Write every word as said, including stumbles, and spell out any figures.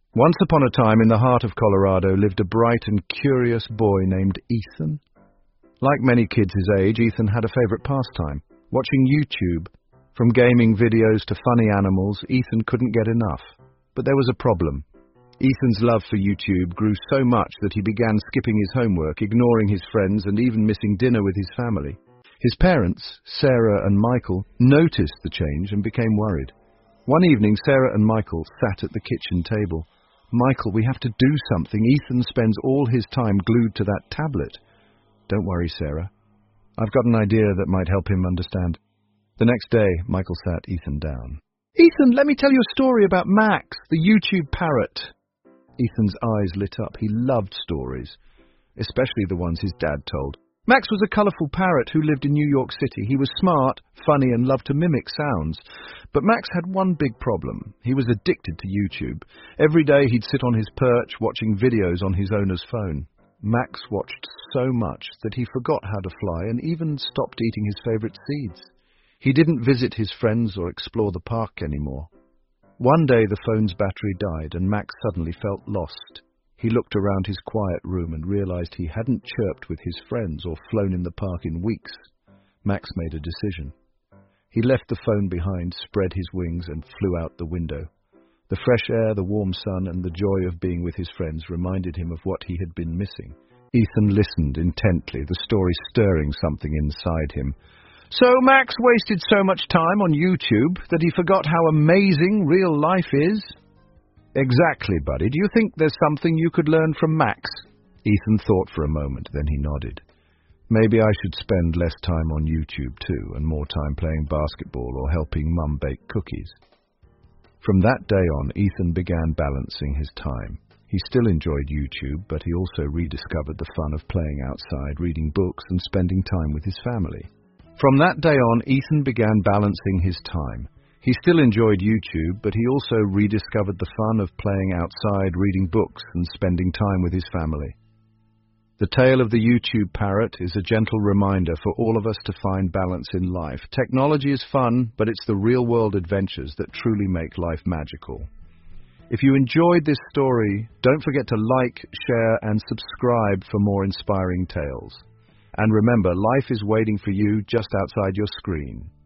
Once upon a time in the heart of Colorado lived a bright and curious boy named Ethan. Like many kids his age, Ethan had a favorite pastime, watching YouTube. From gaming videos to funny animals, Ethan couldn't get enough. But there was a problem. Ethan's love for YouTube grew so much that he began skipping his homework, ignoring his friends, and even missing dinner with his family. His parents, Sarah and Michael, noticed the change and became worried. One evening, Sarah and Michael sat at the kitchen table. "Michael, we have to do something. Ethan spends all his time glued to that tablet." "Don't worry, Sarah. I've got an idea that might help him understand." The next day, Michael sat Ethan down. "Ethan, let me tell you a story about Max, the YouTube parrot." Ethan's eyes lit up. He loved stories, especially the ones his dad told. Max was a colourful parrot who lived in New York City. He was smart, funny, and loved to mimic sounds. But Max had one big problem. He was addicted to YouTube. Every day he'd sit on his perch watching videos on his owner's phone. Max watched so much that he forgot how to fly and even stopped eating his favourite seeds. He didn't visit his friends or explore the park anymore. One day the phone's battery died and Max suddenly felt lost. He looked around his quiet room and realized he hadn't chirped with his friends or flown in the park in weeks. Max made a decision. He left the phone behind, spread his wings, and flew out the window. The fresh air, the warm sun, and the joy of being with his friends reminded him of what he had been missing. Ethan listened intently, the story stirring something inside him. "So Max wasted so much time on YouTube that he forgot how amazing real life is?" "Exactly, buddy. Do you think there's something you could learn from Max?" Ethan thought for a moment, then he nodded. "Maybe I should spend less time on YouTube too, and more time playing basketball or helping Mum bake cookies." From that day on, Ethan began balancing his time. He still enjoyed YouTube, but he also rediscovered the fun of playing outside, reading books, and spending time with his family. From that day on, Ethan began balancing his time. He still enjoyed YouTube, but he also rediscovered the fun of playing outside, reading books, and spending time with his family. The tale of the YouTube parrot is a gentle reminder for all of us to find balance in life. Technology is fun, but it's the real-world adventures that truly make life magical. If you enjoyed this story, don't forget to like, share, and subscribe for more inspiring tales. And remember, life is waiting for you just outside your screen.